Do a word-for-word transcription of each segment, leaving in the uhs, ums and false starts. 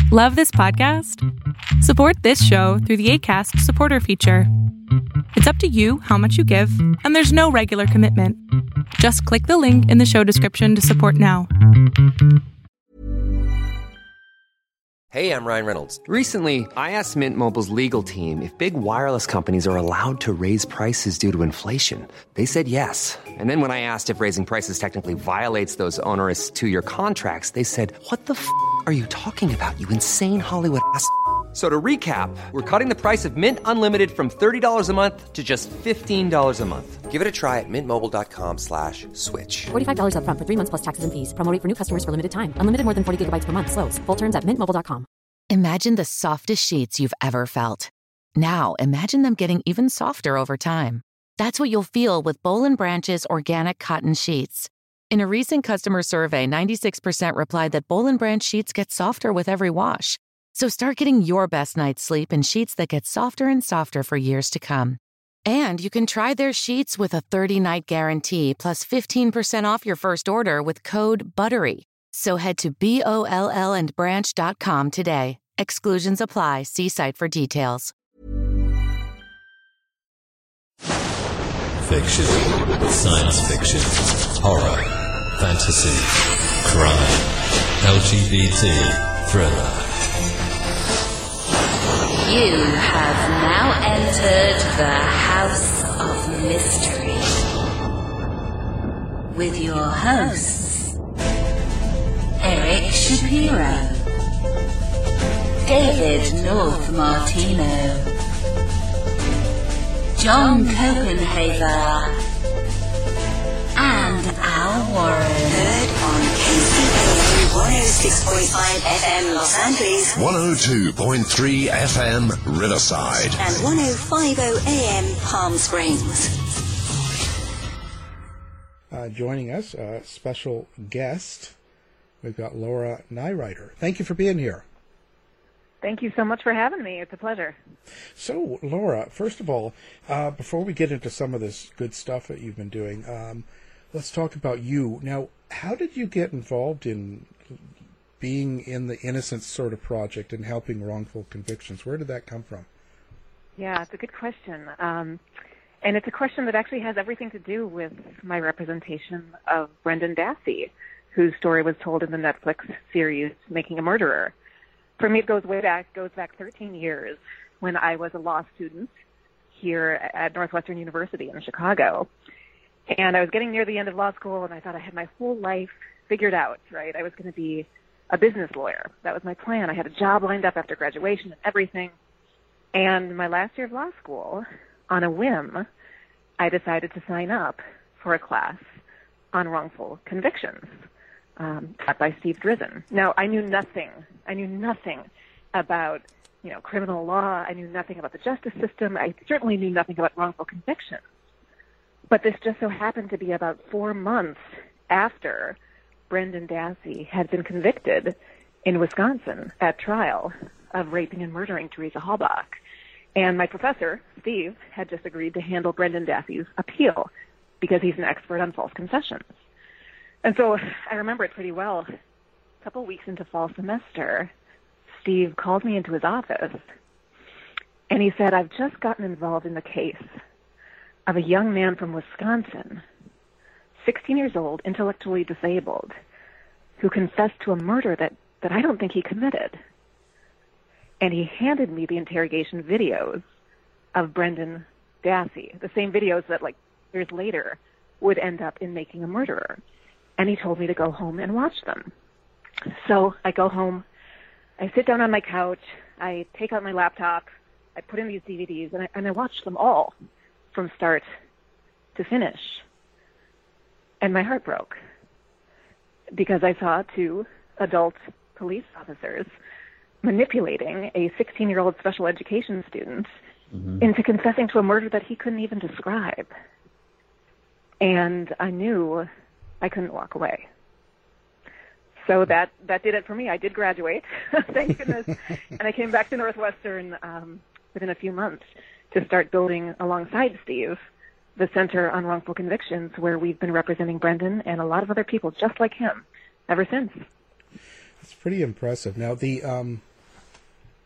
Love this podcast? Support this show through the Acast supporter feature. It's up to you how much you give, and there's no regular commitment. Just click the link in the show description to support now. Hey, I'm Ryan Reynolds. Recently, I asked Mint Mobile's legal team if big wireless companies are allowed to raise prices due to inflation. They said yes. And then when I asked if raising prices technically violates those onerous two-year contracts, they said, what the f*** are you talking about, you insane Hollywood ass f- So to recap, we're cutting the price of Mint Unlimited from thirty dollars a month to just fifteen dollars a month. Give it a try at mintmobile.com slash switch. forty-five dollars up front for three months plus taxes and fees. Promo rate for new customers for limited time. Unlimited more than forty gigabytes per month. Slows full terms at mint mobile dot com. Imagine the softest sheets you've ever felt. Now imagine them getting even softer over time. That's what you'll feel with Boll and Branch's organic cotton sheets. In a recent customer survey, ninety-six percent replied that Boll and Branch sheets get softer with every wash. So start getting your best night's sleep in sheets that get softer and softer for years to come. And you can try their sheets with a thirty-night guarantee plus fifteen percent off your first order with code BUTTERY. So head to B O L L and branch dot com today. Exclusions apply. See site for details. Fiction, science fiction, horror, fantasy, crime, L G B T, thriller. You have now entered the House of Mystery with your hosts, Eric Shapiro, David North Martino, John Copenhaver, and Al Warren. Heard on K C B O one oh six point five F M Los Angeles, one oh two point three F M Riverside, and ten fifty A M Palm Springs. Uh, joining us, a uh, special guest, we've got Laura Nyrider. Thank you for being here. Thank you so much for having me. It's a pleasure. So, Laura, first of all, uh, before we get into some of this good stuff that you've been doing, um, let's talk about you. Now, how did you get involved in being in the Innocence sort of project and helping wrongful convictions? Where did that come from? Yeah, it's a good question. Um, and it's a question that actually has everything to do with my representation of Brendan Dassey, whose story was told in the Netflix series Making a Murderer. For me, it goes way back, goes back thirteen years when I was a law student here at Northwestern University in Chicago. And I was getting near the end of law school, and I thought I had my whole life figured out, right? I was going to be a business lawyer. That was my plan. I had a job lined up after graduation and everything. And my last year of law school, on a whim, I decided to sign up for a class on wrongful convictions, um, taught by Steve Drizin. Now, I knew nothing. I knew nothing about, you know, criminal law. I knew nothing about the justice system. I certainly knew nothing about wrongful convictions. But this just so happened to be about four months after Brendan Dassey had been convicted in Wisconsin at trial of raping and murdering Teresa Halbach. And my professor, Steve, had just agreed to handle Brendan Dassey's appeal because he's an expert on false confessions. And so I remember it pretty well. A couple weeks into fall semester, Steve called me into his office, and he said, I've just gotten involved in the case of a young man from Wisconsin, sixteen years old, intellectually disabled, who confessed to a murder that, that I don't think he committed. And he handed me the interrogation videos of Brendan Dassey, the same videos that, like, years later would end up in Making a Murderer. And he told me to go home and watch them. So I go home, I sit down on my couch, I take out my laptop, I put in these D V Ds, and I, and I watch them all from start to finish. And my heart broke because I saw two adult police officers manipulating a sixteen-year-old special education student mm-hmm. into confessing to a murder that he couldn't even describe. And I knew I couldn't walk away. So that, that did it for me. I did graduate, thank goodness. And I came back to Northwestern um, within a few months to start building alongside Steve the Center on Wrongful Convictions, where we've been representing Brendan and a lot of other people just like him ever since. It's pretty impressive. Now, the um,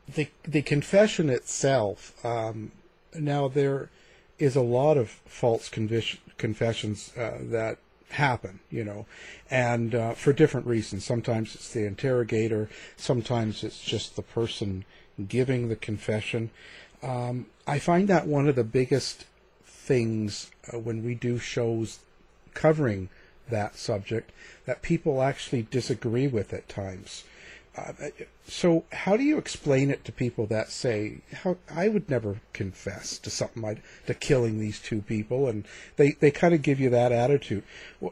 the the confession itself. Um, now there is a lot of false convish- confessions uh, that happen, you know, and uh, for different reasons. Sometimes it's the interrogator. Sometimes it's just the person giving the confession. Um, I find that one of the biggest things uh, when we do shows covering that subject that people actually disagree with at times. Uh, so how do you explain it to people that say, how, I would never confess to something like to killing these two people, and they, they kind of give you that attitude.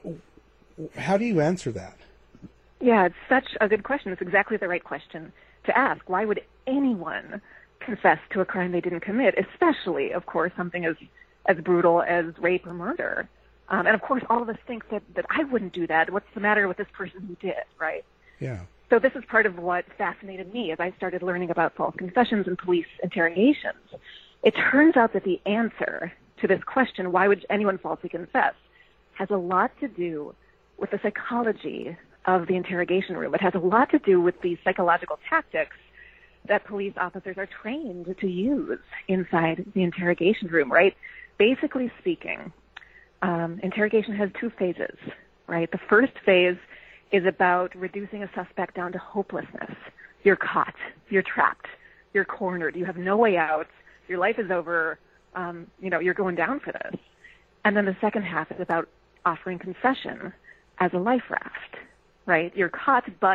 How do you answer that? Yeah, it's such a good question. It's exactly the right question to ask. Why would anyone confess to a crime they didn't commit, especially, of course, something as, as brutal as rape or murder? Um, and, of course, all of us think that, that I wouldn't do that. What's the matter with this person who did, right? Yeah. So this is part of what fascinated me as I started learning about false confessions and police interrogations. It turns out that the answer to this question, why would anyone falsely confess, has a lot to do with the psychology of the interrogation room. It has a lot to do with the psychological tactics that police officers are trained to use inside the interrogation room, right? Basically speaking, um, interrogation has two phases, right? The first phase is about reducing a suspect down to hopelessness. You're caught. You're trapped. You're cornered. You have no way out. Your life is over. Um, you know, you're going down for this. And then the second half is about offering confession as a life raft, right? You're caught, but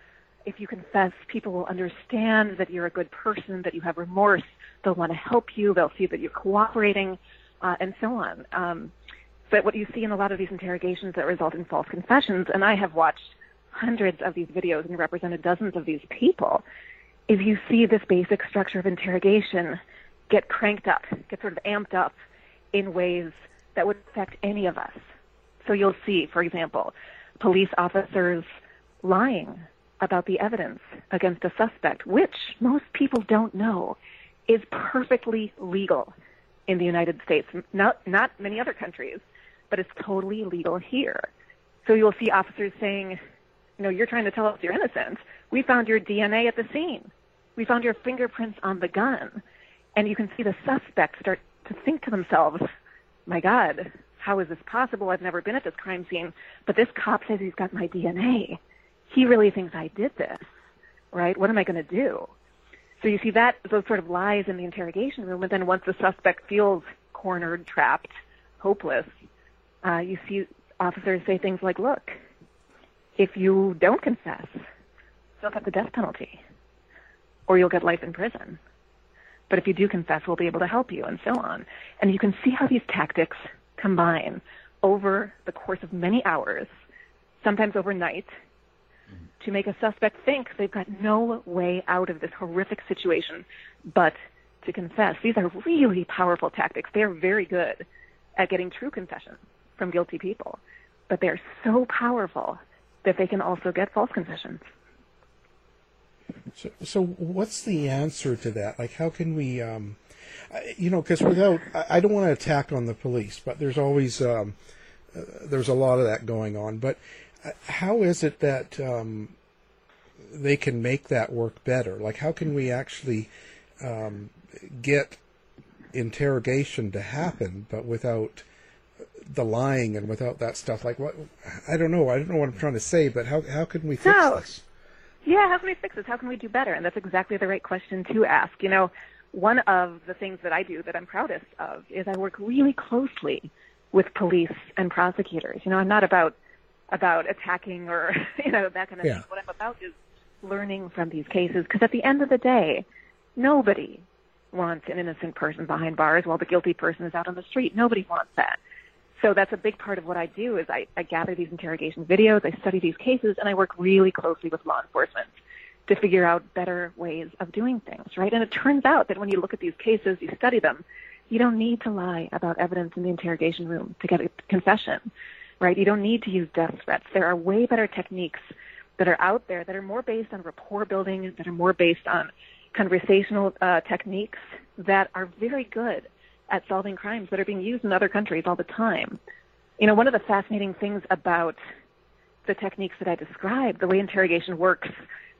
if you confess, people will understand that you're a good person, that you have remorse. They'll want to help you. They'll see that you're cooperating, uh, and so on. Um, But what you see in a lot of these interrogations that result in false confessions, and I have watched hundreds of these videos and represented dozens of these people, is you see this basic structure of interrogation get cranked up, get sort of amped up in ways that would affect any of us. So you'll see, for example, police officers lying about the evidence against a suspect, which most people don't know is perfectly legal in the United States, not, not many other countries, but it's totally legal here. So you'll see officers saying, you know, you're trying to tell us you're innocent. We found your D N A at the scene. We found your fingerprints on the gun. And you can see the suspect start to think to themselves, my God, how is this possible? I've never been at this crime scene, but this cop says he's got my D N A. He really thinks I did this, right? What am I going to do? So you see that, those sort of lies in the interrogation room, and then once the suspect feels cornered, trapped, hopeless, uh, you see officers say things like, look, if you don't confess, you'll get the death penalty, or you'll get life in prison. But if you do confess, we'll be able to help you, and so on. And you can see how these tactics combine over the course of many hours, sometimes overnight, to make a suspect think they've got no way out of this horrific situation but to confess. These are really powerful tactics. They are very good at getting true confessions from guilty people, but they're so powerful that they can also get false confessions. So, so what's the answer to that? Like, how can we, um, you know, because without, I don't want to attack on the police, but there's always, um, uh, there's a lot of that going on. But how is it that um, they can make that work better? Like, how can we actually um, get interrogation to happen, but without the lying and without that stuff? Like, what? I don't know. I don't know what I'm trying to say, but how how can we fix no. this? Yeah, how can we fix this? How can we do better? And that's exactly the right question to ask. You know, one of the things that I do that I'm proudest of is I work really closely with police and prosecutors. You know, I'm not about about attacking or, you know, that kind of yeah. thing. What I'm about is learning from these cases, because at the end of the day, nobody wants an innocent person behind bars while the guilty person is out on the street. Nobody wants that. So that's a big part of what I do is I, I gather these interrogation videos, I study these cases, and I work really closely with law enforcement to figure out better ways of doing things, right? And it turns out that when you look at these cases, you study them, you don't need to lie about evidence in the interrogation room to get a confession, right? You don't need to use death threats. There are way better techniques that are out there that are more based on rapport building, that are more based on conversational uh, techniques that are very good at solving crimes that are being used in other countries all the time. You know, one of the fascinating things about the techniques that I described, the way interrogation works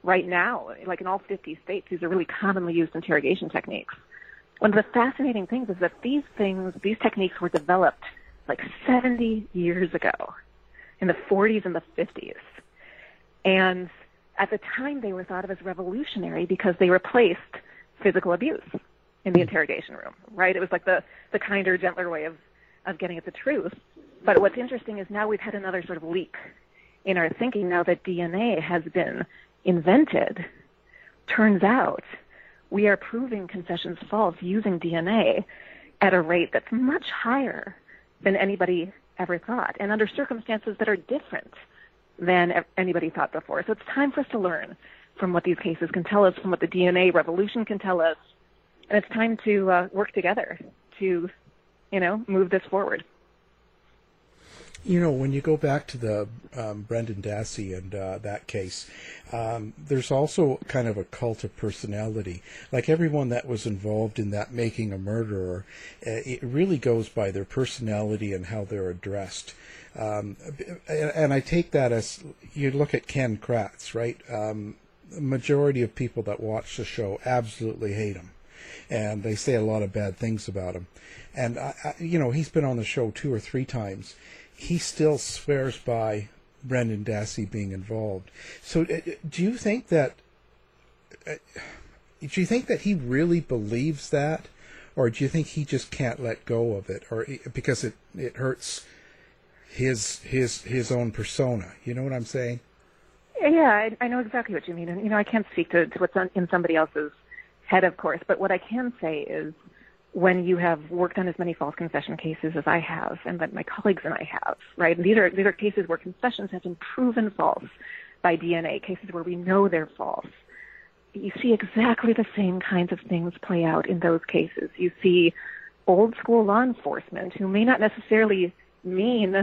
right now, like in all fifty states, these are really commonly used interrogation techniques. One of the fascinating things is that these things, these techniques were developed like seventy years ago, in the forties and the fifties. And at the time, they were thought of as revolutionary because they replaced physical abuse in the interrogation room, right? It was like the, the kinder, gentler way of, of getting at the truth. But what's interesting is now we've had another sort of leap in our thinking now that D N A has been invented. Turns out we are proving confessions false using D N A at a rate that's much higher than anybody ever thought, and under circumstances that are different than anybody thought before. So it's time for us to learn from what these cases can tell us, from what the D N A revolution can tell us, and it's time to uh, work together to, you know, move this forward. You know, when you go back to the um, Brendan Dassey and uh, that case, um, there's also kind of a cult of personality. Like everyone that was involved in that Making a Murderer, uh, it really goes by their personality and how they're addressed. Um, and I take that as, you look at Ken Kratz, right? Um, the majority of people that watch the show absolutely hate him. And they say a lot of bad things about him. And, I, I, you know, he's been on the show two or three times. He still swears by Brendan Dassey being involved. So uh, do you think that, uh, do you think that he really believes that? Or do you think he just can't let go of it? Or because it, it hurts his his his own persona? You know what I'm saying? Yeah, I, I know exactly what you mean. And, you know, I can't speak to, to what's on, in somebody else's head, of course. But what I can say is, when you have worked on as many false confession cases as I have, and that my colleagues and I have, right? And these are these are cases where confessions have been proven false by D N A, cases where we know they're false. You see exactly the same kinds of things play out in those cases. You see old school law enforcement who may not necessarily mean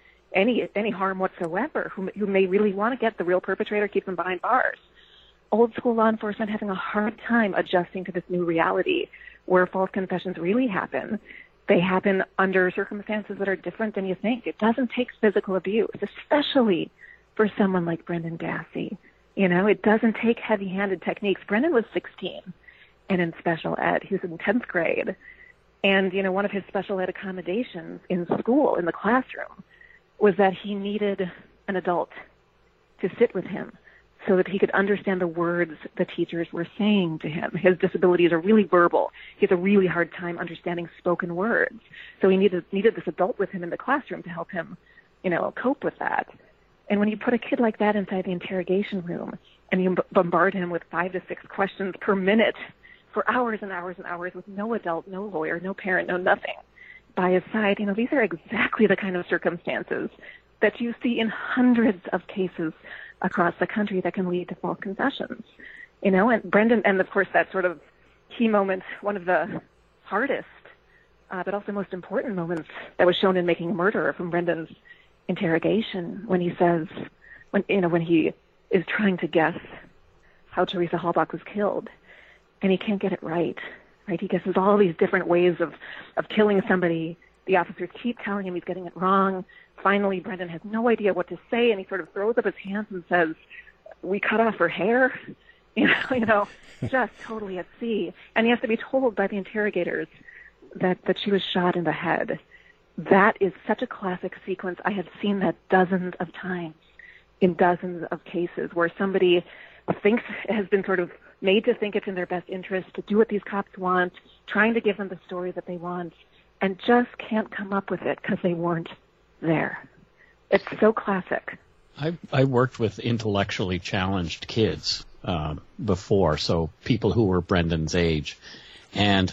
any any harm whatsoever, who, who may really want to get the real perpetrator, keep them behind bars. Old school law enforcement having a hard time adjusting to this new reality where false confessions really happen. They happen under circumstances that are different than you think. It doesn't take physical abuse, especially for someone like Brendan Dassey. You know, it doesn't take heavy-handed techniques. Brendan was sixteen and in special ed. He was in tenth grade. And, you know, one of his special ed accommodations in school, in the classroom, was that he needed an adult to sit with him so that he could understand the words the teachers were saying to him. His disabilities are really verbal. He has a really hard time understanding spoken words. So he needed needed this adult with him in the classroom to help him, you know, cope with that. And when you put a kid like that inside the interrogation room and you bombard him with five to six questions per minute for hours and hours and hours with no adult, no lawyer, no parent, no nothing by his side, you know, these are exactly the kind of circumstances that you see in hundreds of cases across the country that can lead to false confessions. You know, and Brendan, and of course that sort of key moment, one of the hardest, uh, but also most important moments that was shown in Making a Murderer from Brendan's interrogation, when he says, when, you know, when he is trying to guess how Teresa Halbach was killed, and he can't get it right, right? He guesses all these different ways of, of killing somebody. The officers keep telling him he's getting it wrong. Finally, Brendan has no idea what to say, and he sort of throws up his hands and says, "We cut off her hair," you know, you know, just totally at sea. And he has to be told by the interrogators that, that she was shot in the head. That is such a classic sequence. I have seen that dozens of times in dozens of cases where somebody thinks, has been sort of made to think it's in their best interest to do what these cops want, trying to give them the story that they want, and just can't come up with it because they weren't there. It's so classic. I I worked with intellectually challenged kids uh, before, so people who were Brendan's age, and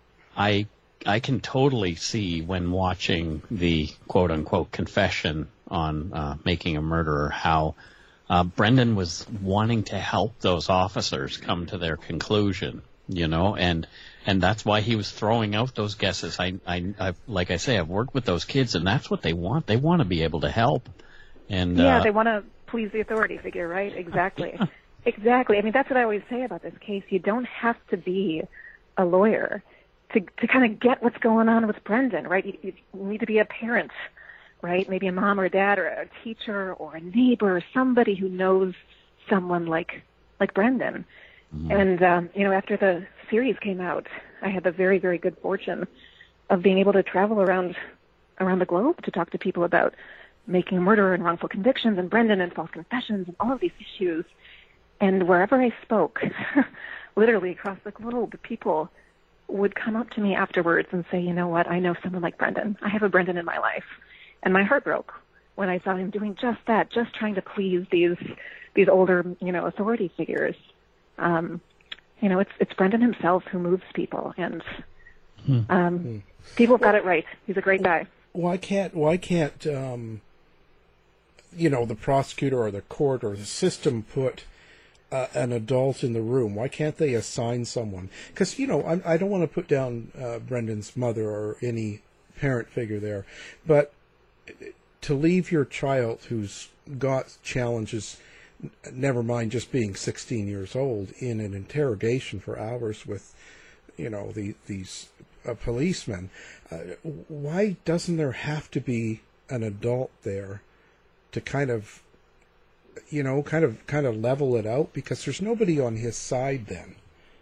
I I can totally see when watching the quote unquote confession on uh, Making a Murderer how uh, Brendan was wanting to help those officers come to their conclusion, you know, and. And that's why he was throwing out those guesses. I, I, I've, like I say, I've worked with those kids, and that's what they want. They want to be able to help. And yeah, uh, they want to please the authority figure, right? Exactly. Exactly. I mean, that's what I always say about this case. You don't have to be a lawyer to to kind of get what's going on with Brendan, right? You, you need to be a parent, right? Maybe a mom or a dad or a teacher or a neighbor or somebody who knows someone like like Brendan. Mm-hmm. And, um, you know, after the series came out, I had the very, very good fortune of being able to travel around around the globe to talk to people about making a murderer and wrongful convictions and Brendan and false confessions and all of these issues. And wherever I spoke, literally across the globe, people would come up to me afterwards and say, you know what, I know someone like Brendan. I have a Brendan in my life. And my heart broke when I saw him doing just that, just trying to please these these older, you know, authority figures. Um, you know, it's it's Brendan himself who moves people, and um, hmm. people have got it right. He's a great guy. Why can't why can't um, you know, the prosecutor or the court or the system put uh, an adult in the room? Why can't they assign someone? Because, you know, I, I don't want to put down uh, Brendan's mother or any parent figure there, but to leave your child who's got challenges, never mind just being sixteen years old, in an interrogation for hours with, you know, the, these uh, policemen, uh, why doesn't there have to be an adult there to kind of, you know, kind of kind of level it out? Because there's nobody on his side then.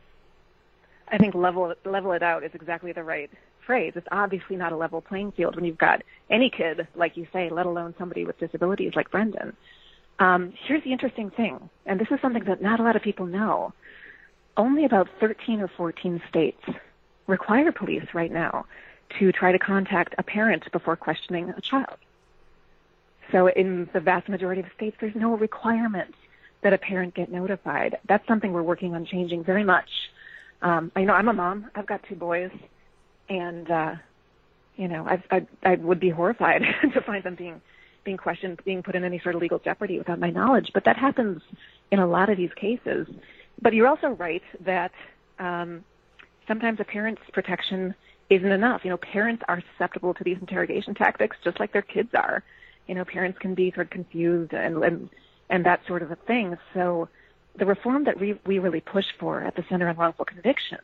I think level level it out is exactly the right phrase. It's obviously not a level playing field when you've got any kid, like you say, let alone somebody with disabilities like Brendan. Um, here's the interesting thing, and this is something that not a lot of people know. Only about thirteen or fourteen states require police right now to try to contact a parent before questioning a child. So in the vast majority of states, there's no requirement that a parent get notified. That's something we're working on changing very much. Um, I know I'm a mom. I've got two boys, and uh, you know, I, I I would be horrified to find them being being questioned, being put in any sort of legal jeopardy without my knowledge. But that happens in a lot of these cases. But you're also right that um, sometimes a parent's protection isn't enough. You know, parents are susceptible to these interrogation tactics just like their kids are. You know, parents can be sort of confused and and, and that sort of a thing. So the reform that we, we really push for at the Center on Wrongful Convictions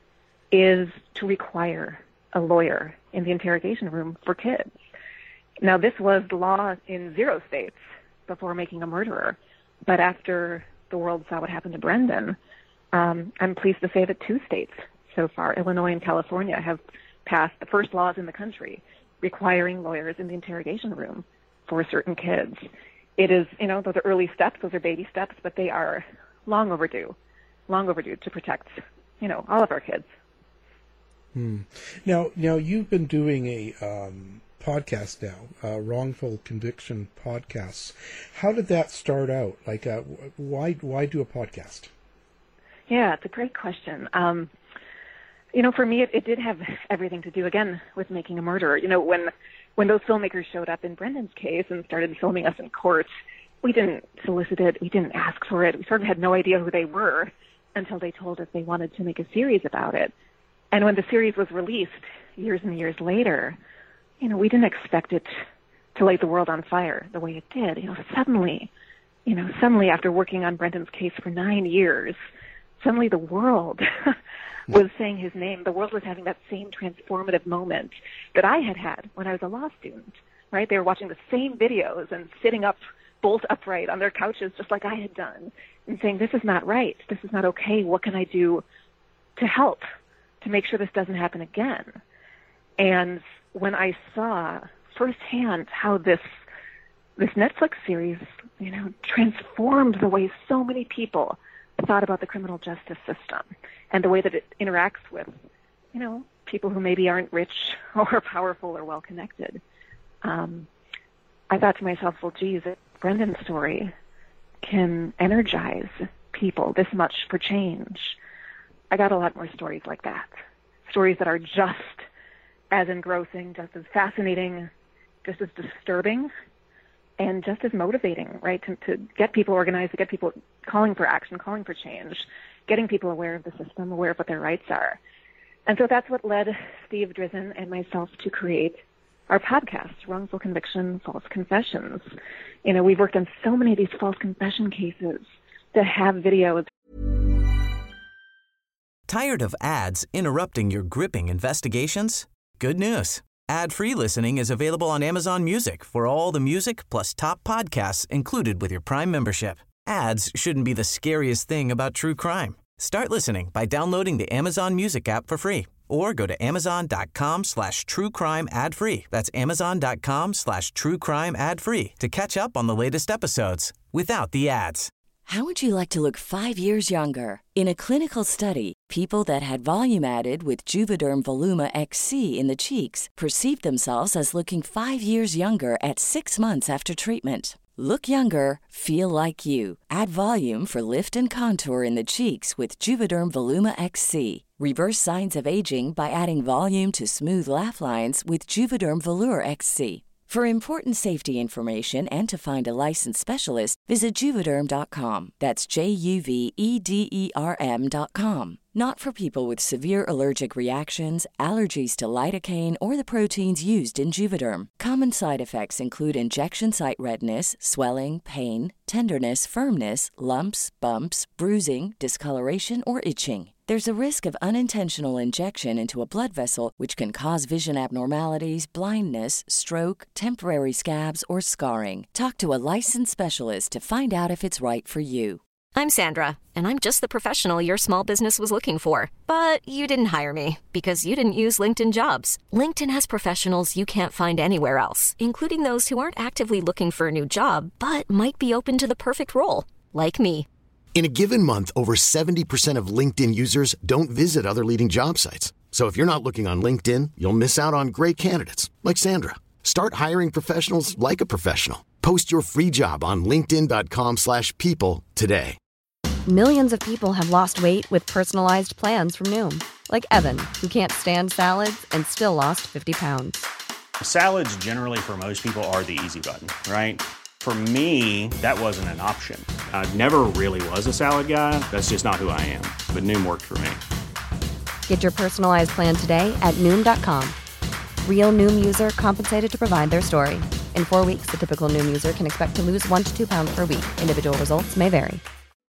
is to require a lawyer in the interrogation room for kids. Now, this was the law in zero states before making a murderer, but after the world saw what happened to Brendan, um, I'm pleased to say that two states so far, Illinois and California, have passed the first laws in the country requiring lawyers in the interrogation room for certain kids. It is, you know, those are early steps, those are baby steps, but they are long overdue, long overdue to protect, you know, all of our kids. Hmm. Now, now you've been doing a um, podcast now, uh, wrongful conviction podcasts. How did that start out? Like, uh, why why do a podcast? Yeah, it's a great question. Um, you know, for me, it, it did have everything to do, again, with making a murderer. You know, when when those filmmakers showed up in Brendan's case and started filming us in court, we didn't solicit it. We didn't ask for it. We sort of had no idea who they were until they told us they wanted to make a series about it. And when the series was released years and years later, you know, we didn't expect it to light the world on fire the way it did. You know, suddenly, you know, suddenly after working on Brendan's case for nine years, suddenly the world was saying his name. The world was having that same transformative moment that I had had when I was a law student, right? They were watching the same videos and sitting up bolt upright on their couches just like I had done and saying, this is not right. This is not okay. What can I do to help, to make sure this doesn't happen again? And when I saw firsthand how this this Netflix series, you know, transformed the way so many people thought about the criminal justice system and the way that it interacts with, you know, people who maybe aren't rich or powerful or well-connected, um, I thought to myself, well, geez, Brendan's story can energize people this much for change. I got a lot more stories like that, stories that are just as engrossing, just as fascinating, just as disturbing, and just as motivating, right, to, to get people organized, to get people calling for action, calling for change, getting people aware of the system, aware of what their rights are. And so that's what led Steve Drizin and myself to create our podcast, Wrongful Conviction, False Confessions. You know, we've worked on so many of these false confession cases to have videos. Tired of ads interrupting your gripping investigations? Good news. Ad-free listening is available on Amazon Music for all the music plus top podcasts included with your Prime membership. Ads shouldn't be the scariest thing about true crime. Start listening by downloading the Amazon Music app for free or go to amazon.com slash true crime ad free. That's amazon.com slash true crime ad free to catch up on the latest episodes without the ads. How would you like to look five years younger? In a clinical study, people that had volume added with Juvederm Voluma X C in the cheeks perceived themselves as looking five years younger at six months after treatment. Look younger, feel like you. Add volume for lift and contour in the cheeks with Juvederm Voluma X C. Reverse signs of aging by adding volume to smooth laugh lines with Juvederm Volure X C. For important safety information and to find a licensed specialist, visit Juvederm dot com. That's J U V E D E R M dot com. Not for people with severe allergic reactions, allergies to lidocaine, or the proteins used in Juvederm. Common side effects include injection site redness, swelling, pain, tenderness, firmness, lumps, bumps, bruising, discoloration, or itching. There's a risk of unintentional injection into a blood vessel, which can cause vision abnormalities, blindness, stroke, temporary scabs, or scarring. Talk to a licensed specialist to find out if it's right for you. I'm Sandra, and I'm just the professional your small business was looking for. But you didn't hire me because you didn't use LinkedIn Jobs. LinkedIn has professionals you can't find anywhere else, including those who aren't actively looking for a new job, but might be open to the perfect role, like me. In a given month, over seventy percent of LinkedIn users don't visit other leading job sites. So if you're not looking on LinkedIn, you'll miss out on great candidates like Sandra. Start hiring professionals like a professional. Post your free job on linkedin.com slash people today. Millions of people have lost weight with personalized plans from Noom. Like Evan, who can't stand salads and still lost fifty pounds. Salads generally for most people are the easy button, right? For me, that wasn't an option. I never really was a salad guy. That's just not who I am. But Noom worked for me. Get your personalized plan today at Noom dot com. Real Noom user compensated to provide their story. In four weeks, the typical Noom user can expect to lose one to two pounds per week. Individual results may vary.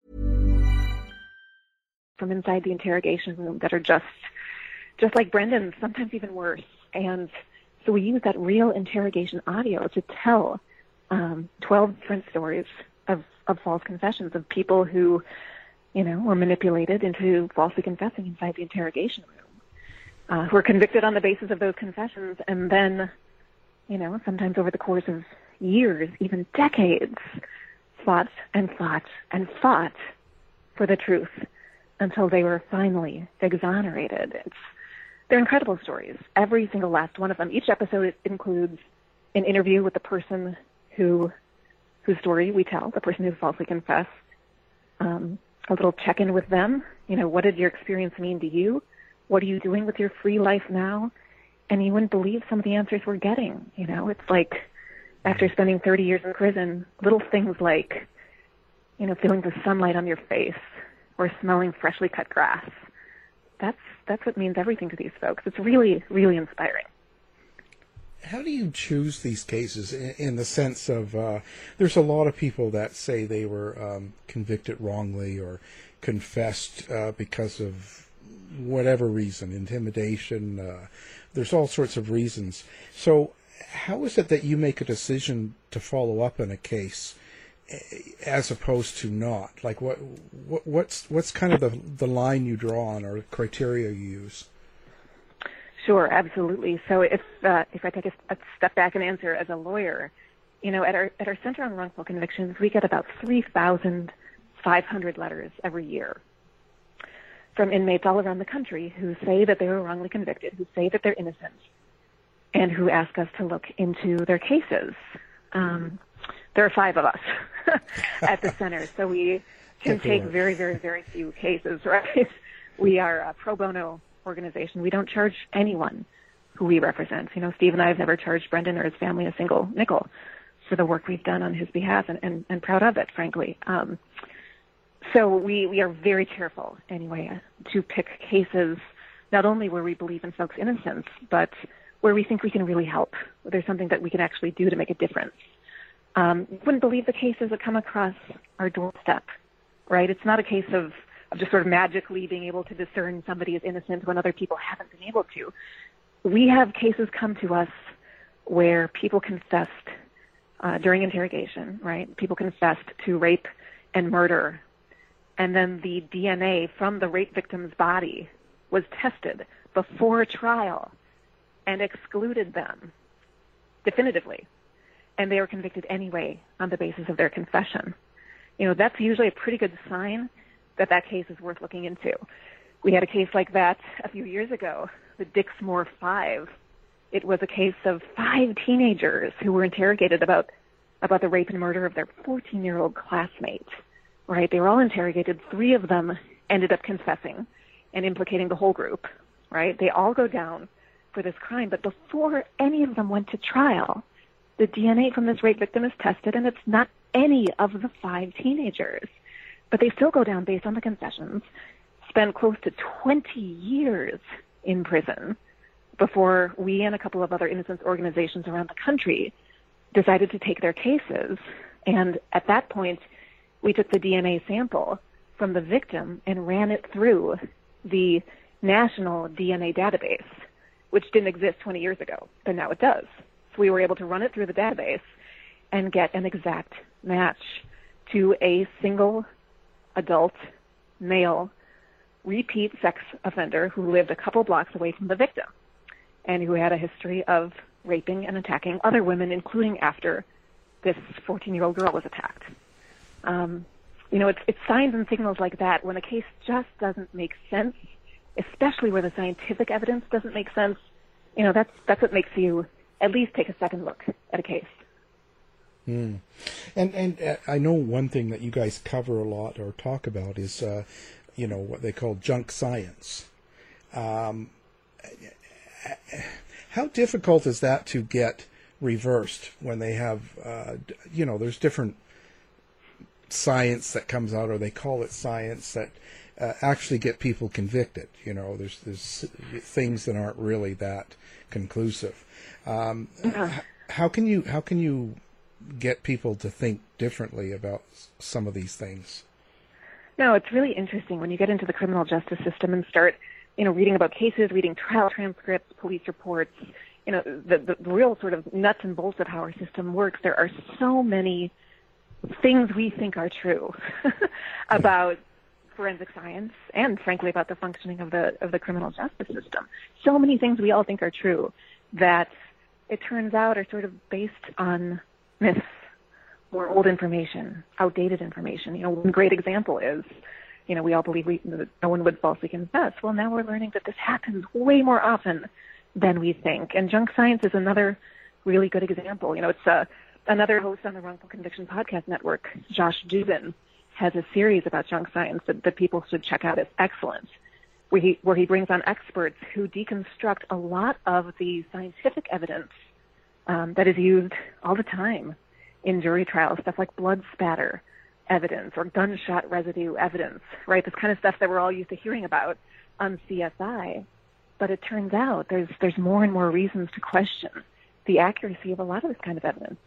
From inside the interrogation room that are just, just like Brendan's, sometimes even worse. And so we use that real interrogation audio to tell um, twelve different stories of, of false confessions of people who, you know, were manipulated into falsely confessing inside the interrogation room, uh, who were convicted on the basis of those confessions, and then, you know, sometimes over the course of years, even decades, fought and fought and fought for the truth until they were finally exonerated. It's, they're incredible stories, every single last one of them. Each episode includes an interview with the person who, whose story we tell, the person who falsely confessed, um, a little check-in with them. You know, what did your experience mean to you? What are you doing with your free life now? And you wouldn't believe some of the answers we're getting. You know, it's like after spending thirty years in prison, little things like, you know, feeling the sunlight on your face or smelling freshly cut grass. That's that's what means everything to these folks. It's really, really inspiring. How do you choose these cases in, in the sense of, uh, there's a lot of people that say they were um, convicted wrongly or confessed uh, because of whatever reason, intimidation, uh, there's all sorts of reasons. So how is it that you make a decision to follow up on a case as opposed to not? Like what, what what's what's kind of the the line you draw on or criteria you use? Sure, absolutely. So if uh, if I take a, a step back and answer as a lawyer, you know, at our at our Center on Wrongful Convictions, we get about three thousand five hundred letters every year from inmates all around the country who say that they were wrongly convicted, who say that they're innocent, and who ask us to look into their cases. Um, there are five of us at the center, so we can take very, very, very few cases, right? We are a pro bono organization. We don't charge anyone who we represent. You know, Steve and I have never charged Brendan or his family a single nickel for the work we've done on his behalf, and, and, and proud of it, frankly. Um, so we, we are very careful, anyway, to pick cases not only where we believe in folks' innocence, but where we think we can really help, where there's something that we can actually do to make a difference. Um, you wouldn't believe the cases that come across our doorstep, right? It's not a case of, of just sort of magically being able to discern somebody is innocent when other people haven't been able to. We have cases come to us where people confessed uh, during interrogation, right? People confessed to rape and murder. And then the D N A from the rape victim's body was tested before trial and excluded them definitively. And they were convicted anyway on the basis of their confession. You know, that's usually a pretty good sign that that case is worth looking into. We had a case like that a few years ago, the Dixmoor Five. It was a case of five teenagers who were interrogated about about the rape and murder of their fourteen-year-old classmate, right? They were all interrogated. Three of them ended up confessing and implicating the whole group, right? They all go down for this crime, but before any of them went to trial, the D N A from this rape victim is tested, and it's not any of the five teenagers. But they still go down based on the confessions, spend close to twenty years in prison before we and a couple of other innocence organizations around the country decided to take their cases. And at that point, we took the D N A sample from the victim and ran it through the national D N A database, which didn't exist twenty years ago, but now it does. So we were able to run it through the database and get an exact match to a single adult male repeat sex offender who lived a couple blocks away from the victim and who had a history of raping and attacking other women, including after this fourteen-year-old girl was attacked. Um, you know, it's, it's signs and signals like that when a case just doesn't make sense, especially where the scientific evidence doesn't make sense. You know, that's that's what makes you at least take a second look at a case. Mm. And and uh, I know one thing that you guys cover a lot or talk about is, uh, you know, what they call junk science. Um, how difficult is that to get reversed when they have, uh, you know, there's different science that comes out, or they call it science, that uh, actually get people convicted. You know, there's there's things that aren't really that conclusive. Um, yeah. How can you how can you get people to think differently about some of these things? No, it's really interesting when you get into the criminal justice system and start, you know, reading about cases, reading trial transcripts, police reports, you know, the, the, the real sort of nuts and bolts of how our system works. There are so many things we think are true about forensic science and, frankly, about the functioning of the of the criminal justice system. So many things we all think are true that it turns out are sort of based on myths or old information, outdated information. You know, one great example is, you know, we all believe we, that no one would falsely confess. Well, now we're learning that this happens way more often than we think. And junk science is another really good example. You know, it's uh, another host on the Wrongful Conviction Podcast Network, Josh Dubin, has a series about junk science that, that people should check out. It's excellent, where he, where he brings on experts who deconstruct a lot of the scientific evidence um, that is used all the time in jury trials, stuff like blood spatter evidence or gunshot residue evidence, right? This kind of stuff that we're all used to hearing about on C S I. But it turns out there's there's more and more reasons to question the accuracy of a lot of this kind of evidence.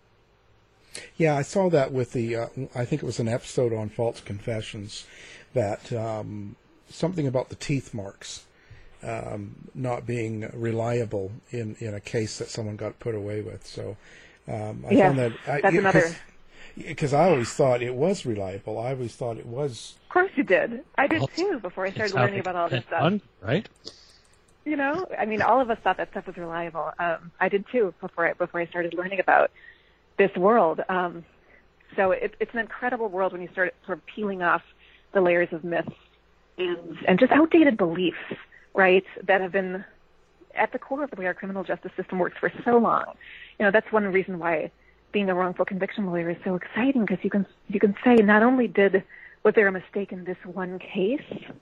Yeah, I saw that with the, uh, I think it was an episode on false confessions, that um, something about the teeth marks um, not being reliable in, in a case that someone got put away with. So um, I yeah, found that... I, that's another... Because I always thought it was reliable. I always thought it was... Of course you did. I did Well, too before I started it's how learning they about all this get stuff. done, right? You know, I mean, all of us thought that stuff was reliable. Um, I did too before I, before I started learning about this world. Um, so it, it's an incredible world when you start sort of peeling off the layers of myths and, and just outdated beliefs, right, that have been at the core of the way our criminal justice system works for so long. You know, that's one reason why being a wrongful conviction lawyer is so exciting, because you can you can say not only did was there a mistake in this one case,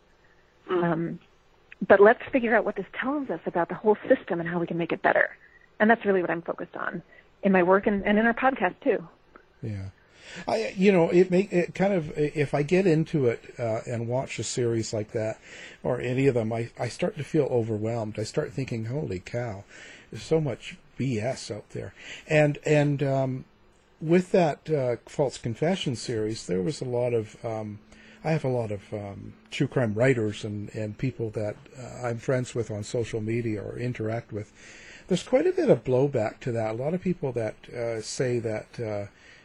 um, but let's figure out what this tells us about the whole system and how we can make it better. And that's really what I'm focused on in my work and, and in our podcast too. Yeah. I, you know, it make it kind of, if I get into it uh, and watch a series like that or any of them, I, I start to feel overwhelmed. I start thinking, holy cow, there's so much B S out there. And, and um, with that uh, False Confession series, there was a lot of, um, I have a lot of um, true crime writers and, and people that uh, I'm friends with on social media or interact with. There's quite a bit of blowback to that. A lot of people that uh, say that uh,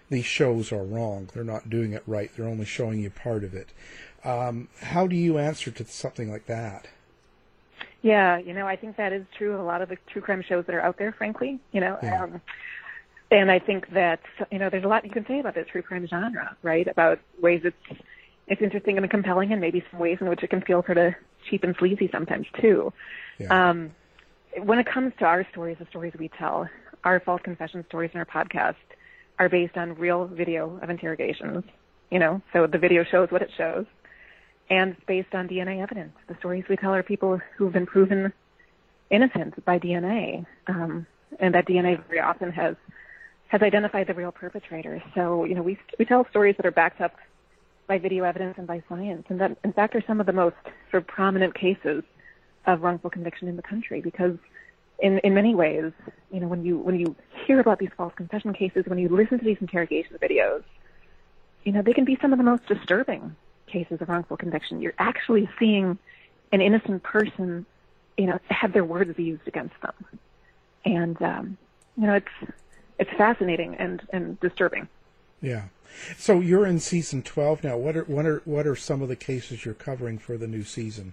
these shows are wrong. They're not doing it right. They're only showing you part of it. Um, how do you answer to something like that? Yeah, you know, I think that is true of a lot of the true crime shows that are out there, frankly. You know, Yeah. um, and I think that, you know, there's a lot you can say about the true crime genre, right? About ways it's it's interesting and compelling, and maybe some ways in which it can feel sort of cheap and sleazy sometimes too. Yeah. Um, when it comes to our stories, the stories we tell, our false confession stories in our podcast are based on real video of interrogations. You know, so the video shows what it shows, and it's based on D N A evidence. The stories we tell are people who've been proven innocent by D N A, um, and that D N A very often has has identified the real perpetrator. So, you know, we we tell stories that are backed up by video evidence and by science, and that, in fact, are some of the most sort of prominent cases of wrongful conviction in the country. Because, in in many ways, you know, when you when you hear about these false confession cases, when you listen to these interrogation videos, you know, they can be some of the most disturbing cases of wrongful conviction. You're actually seeing an innocent person, you know, have their words used against them, and um, you know, it's it's fascinating and, and disturbing. Yeah. So you're in season twelve now. What are what are what are some of the cases you're covering for the new season?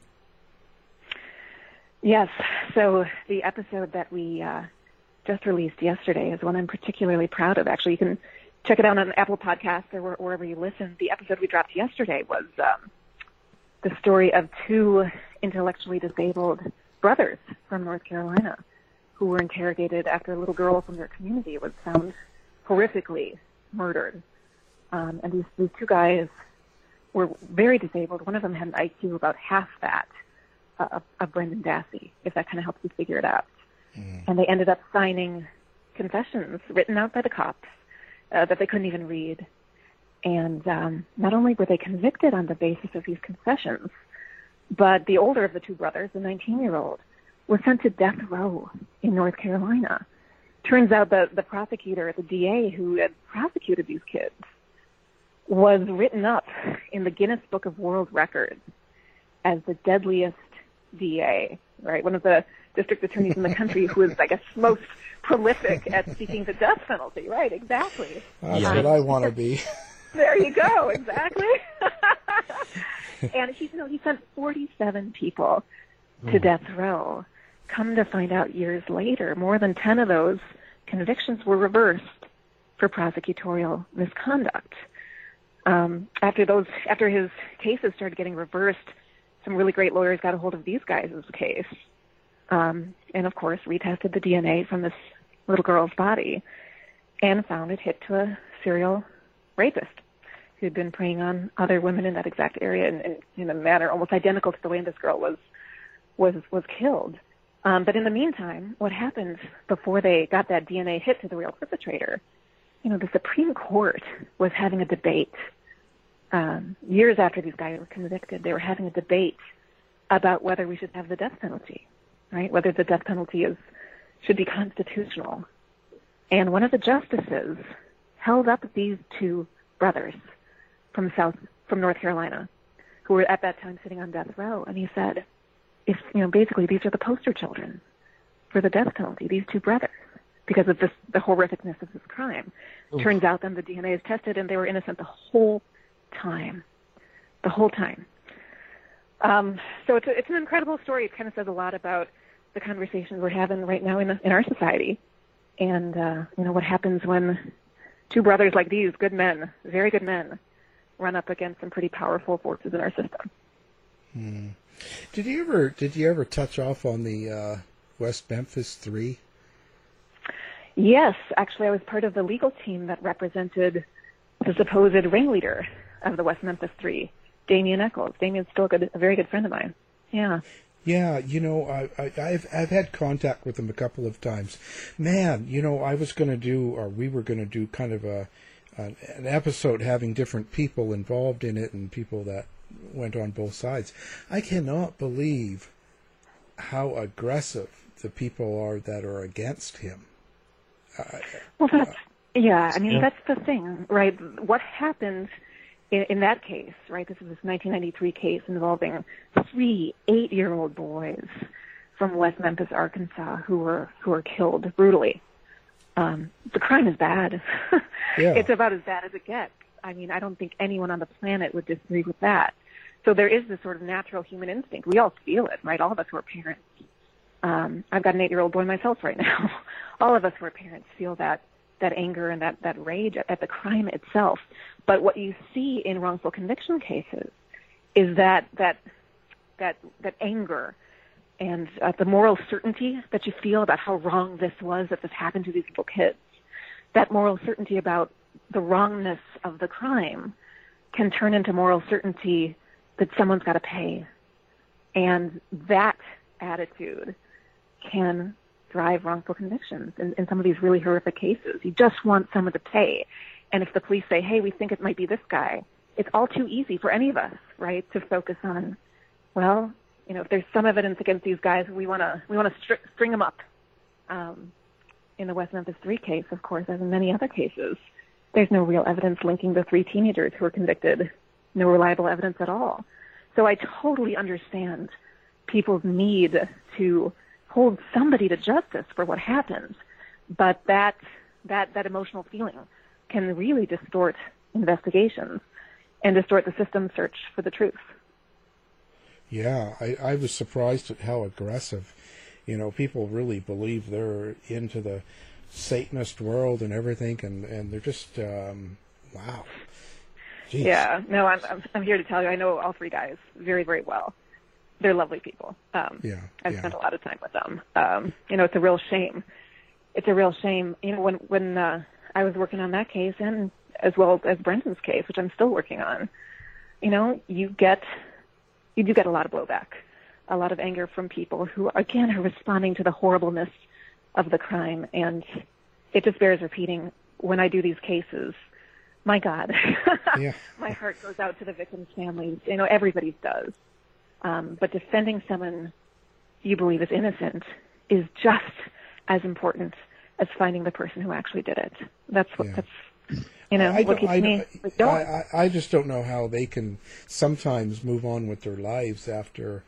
Yes. So the episode that we uh, just released yesterday is one I'm particularly proud of. Actually, you can check it out on Apple Podcasts or wherever you listen. The episode we dropped yesterday was um, the story of two intellectually disabled brothers from North Carolina who were interrogated after a little girl from their community was found horrifically murdered. Um, and these, these two guys were very disabled. One of them had an I Q about half that uh, of, of Brendan Dassey, if that kind of helps you figure it out. Mm. And they ended up signing confessions written out by the cops uh, that they couldn't even read. And um, not only were they convicted on the basis of these confessions, but the older of the two brothers, the nineteen-year-old, was sent to death row in North Carolina. Turns out that the prosecutor, the D A who had prosecuted these kids, was written up in the Guinness Book of World Records as the deadliest D A, right? One of the district attorneys in the country who is, I guess, most prolific at seeking the death penalty, right? Exactly. That's um, what I want to be. There you go, exactly. And he, you know, he sent forty-seven people to death row. Come to find out years later, more than ten of those convictions were reversed for prosecutorial misconduct. Um, after those, after his cases started getting reversed, some really great lawyers got a hold of these guys' case, um, and of course retested the D N A from this little girl's body, and found it hit to a serial rapist who'd been preying on other women in that exact area in, in, in a manner almost identical to the way this girl was was was killed. Um, but in the meantime, what happened before they got that D N A hit to the real perpetrator? You know, the Supreme Court was having a debate. Um, years after these guys were convicted, they were having a debate about whether we should have the death penalty, right? Whether the death penalty is should be constitutional. And one of the justices held up these two brothers from South, from North Carolina, who were at that time sitting on death row, and he said, "If you know, basically, these are the poster children for the death penalty. These two brothers." Because of this, the horrificness of this crime. Oof. Turns out then the D N A is tested and they were innocent the whole time. The whole time. Um, so it's, a, it's an incredible story. It kind of says a lot about the conversations we're having right now in, the, in our society. And, uh, you know, what happens when two brothers like these, good men, very good men, run up against some pretty powerful forces in our system. Hmm. Did you ever, did you ever touch off on the uh, West Memphis Three? Yes, actually, I was part of the legal team that represented the supposed ringleader of the West Memphis Three, Damien Echols. Damien's still a, good, a very good friend of mine. Yeah. Yeah, you know, I, I, I've I've had contact with him a couple of times. Man, you know, I was going to do, or we were going to do, kind of a an, an episode having different people involved in it and people that went on both sides. I cannot believe how aggressive the people are that are against him. Uh, well, that's, yeah, I mean, yeah. that's the thing, right? What happened in, in that case, right? This is this nineteen ninety-three case involving three eight-year-old boys from West Memphis, Arkansas, who were who were killed brutally um, the crime is bad. Yeah. It's about as bad as it gets. I mean, I don't think anyone on the planet would disagree with that. So there is this sort of natural human instinct. We all feel it, right? All of us who are parents. Um, I've got an eight-year-old boy myself right now. All of us who are parents feel that that anger and that, that rage at, at the crime itself. But what you see in wrongful conviction cases is that that that that anger and uh, the moral certainty that you feel about how wrong this was, that this happened to these little kids, that moral certainty about the wrongness of the crime can turn into moral certainty that someone's got to pay. And that attitude can drive wrongful convictions in, in some of these really horrific cases. You just want someone to pay. And if the police say, hey, we think it might be this guy, it's all too easy for any of us, right, to focus on, well, you know, if there's some evidence against these guys, we want to we want to str- string them up. Um, in the West Memphis three case, of course, as in many other cases, there's no real evidence linking the three teenagers who were convicted, no reliable evidence at all. So I totally understand people's need to hold somebody to justice for what happened, but that that that emotional feeling can really distort investigations and distort the system search for the truth. Yeah, I, I was surprised at how aggressive, you know, people really believe they're into the Satanist world and everything, and, and they're just, um, wow. Jeez. Yeah, no, I'm, I'm I'm here to tell you, I know all three guys very, very well. They're lovely people. Um, yeah, I've yeah. spent a lot of time with them. Um, you know, it's a real shame. It's a real shame. You know, when when uh, I was working on that case, and as well as Brendan's case, which I'm still working on, you know, you get, you do get a lot of blowback, a lot of anger from people who, again, are responding to the horribleness of the crime. And it just bears repeating, when I do these cases, my God, yeah. my heart goes out to the victims' families. You know, everybody's does. Um, but defending someone you believe is innocent is just as important as finding the person who actually did it. That's what, Yeah. that's, you know, I what don't- keeps I me don't- like, going. I, I, I just don't know how they can sometimes move on with their lives after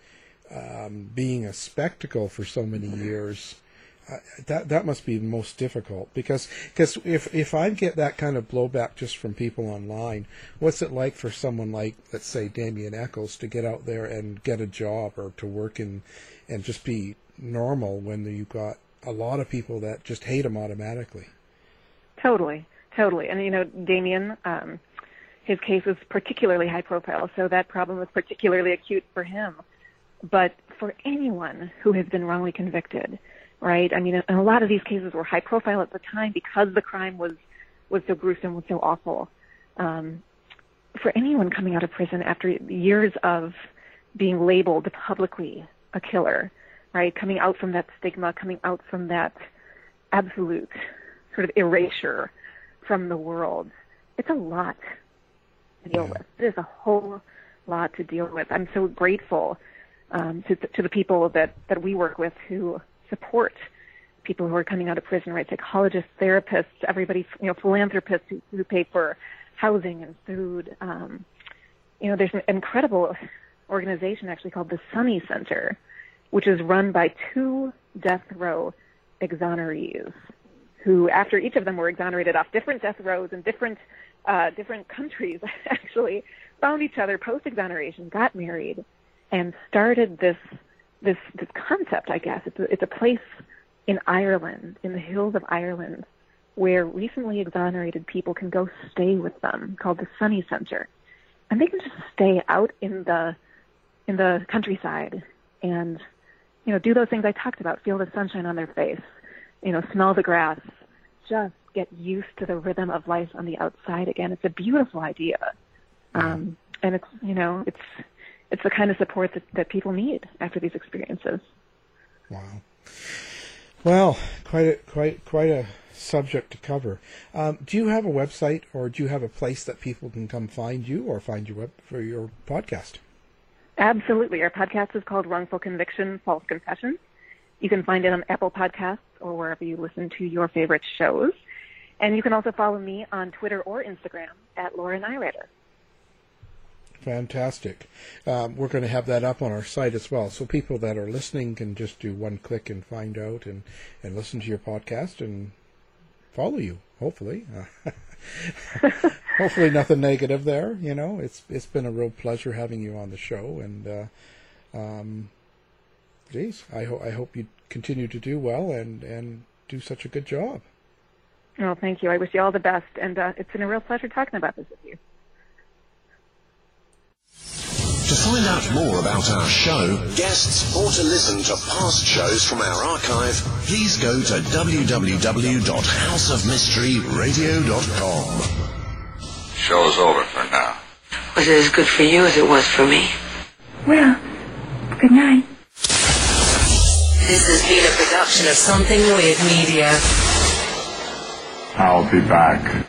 um, being a spectacle for so many years. Uh, that that must be the most difficult, because cause if if I get that kind of blowback just from people online, what's it like for someone like, let's say, Damien Echols to get out there and get a job or to work in and just be normal when you've got a lot of people that just hate him automatically? Totally, totally. And, you know, Damien, um, his case was particularly high profile, so that problem was particularly acute for him. But for anyone who has been wrongly convicted, right? I mean, and a lot of these cases were high profile at the time because the crime was, was so gruesome, was so awful. Um, for anyone coming out of prison after years of being labeled publicly a killer, right? Coming out from that stigma, coming out from that absolute sort of erasure from the world, it's a lot to deal Yeah. with. It is a whole lot to deal with. I'm so grateful um, to, to the people that, that we work with who support people who are coming out of prison, right? Psychologists, therapists, everybody, you know, philanthropists who, who pay for housing and food. Um, you know, there's an incredible organization actually called the Sunny Center, which is run by two death row exonerees who, after each of them were exonerated off different death rows in different uh, different countries, actually found each other post-exoneration, got married, and started this this this concept, I guess. It's a, it's a place in Ireland, in the hills of Ireland, where recently exonerated people can go stay with them, called the Sunny Center. And they can just stay out in the in the countryside and, you know, do those things I talked about, feel the sunshine on their face, you know, smell the grass, just get used to the rhythm of life on the outside again. It's a beautiful idea. Um, and it's, you know, it's it's the kind of support that, that people need after these experiences. Wow. Well, quite a, quite quite a subject to cover. Um, do you have a website, or do you have a place that people can come find you or find your web for your podcast? Absolutely. Our podcast is called Wrongful Conviction, False Confessions. You can find it on Apple Podcasts or wherever you listen to your favorite shows. And you can also follow me on Twitter or Instagram at Laura Nyrider. Fantastic. Um, we're going to have that up on our site as well, so people that are listening can just do one click and find out and, and listen to your podcast and follow you. Hopefully, uh, hopefully nothing negative there. You know, it's it's been a real pleasure having you on the show, and uh, um, geez, I hope I hope you continue to do well and and do such a good job. Well, thank you. I wish you all the best, and uh, it's been a real pleasure talking about this with you. To find out more about our show, guests, or to listen to past shows from our archive, please go to w w w dot house of mystery radio dot com. Show's over for now. Was it as good for you as it was for me? Well, good night. This has been a production of Something Weird Media. I'll be back.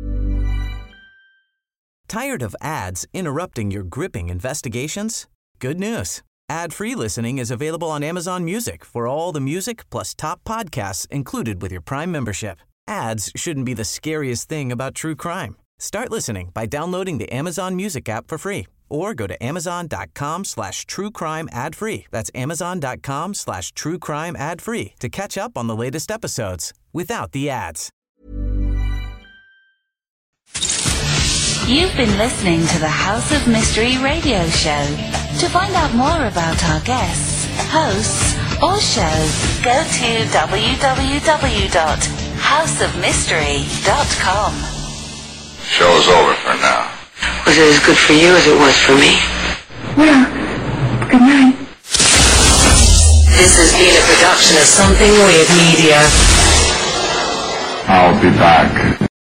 Tired of ads interrupting your gripping investigations? Good news. Ad-free listening is available on Amazon Music for all the music plus top podcasts included with your Prime membership. Ads shouldn't be the scariest thing about true crime. Start listening by downloading the Amazon Music app for free or go to amazon.com slash true crime ad free. That's amazon.com slash true crime ad free to catch up on the latest episodes without the ads. You've been listening to the House of Mystery radio show. To find out more about our guests, hosts, or shows, go to w w w dot house of mystery dot com. Show's over for now. Was it as good for you as it was for me? Well, good night. This has been a production of Something Weird Media. I'll be back.